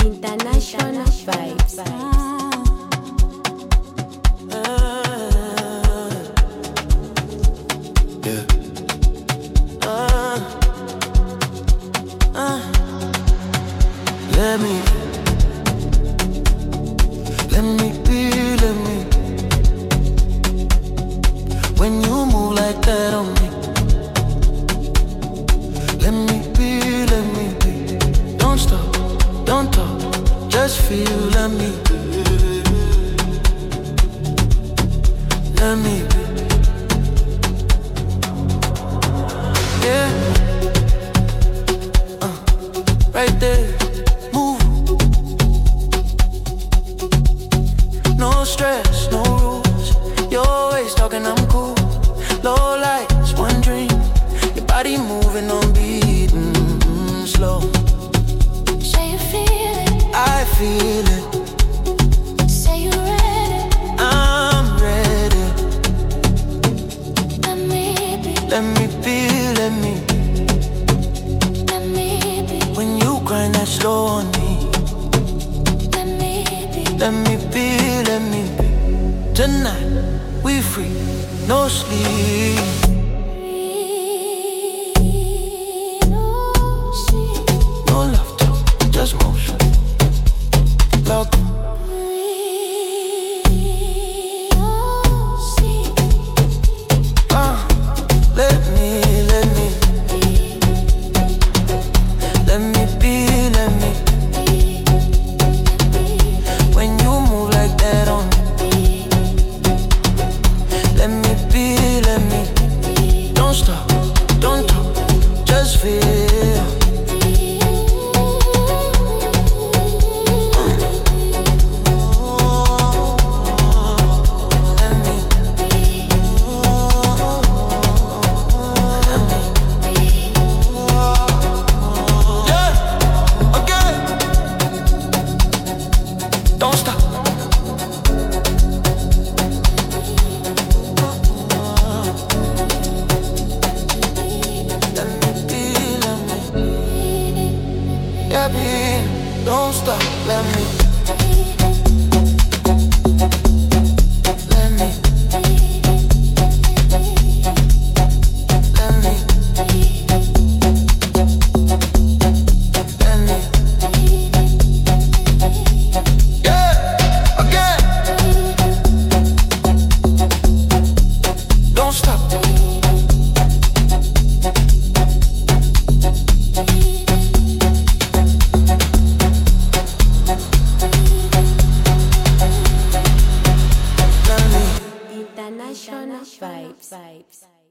International vibes. Yeah. Let me be. When you move like that on me, let me be. Don't stop, don't talk, just feel. Let me be. Yeah. Right there, move. No stress, no rules. You're always talking, I'm cool. Low lights, one dream. Your body moving on beat, slow. Say you feel it, I feel it. say you're ready. I'm ready. Let me be, Let me be. let me be, When you grind that slow on me, let me be. let me be. Tonight, we free, no sleep. No love talk, just motion. Loud. Let me be. When you move like that on me, let me be. Don't stop, don't talk, just feel. Don't stop. Yeah, babe, don't stop. Let me. Don't stop. International vibes.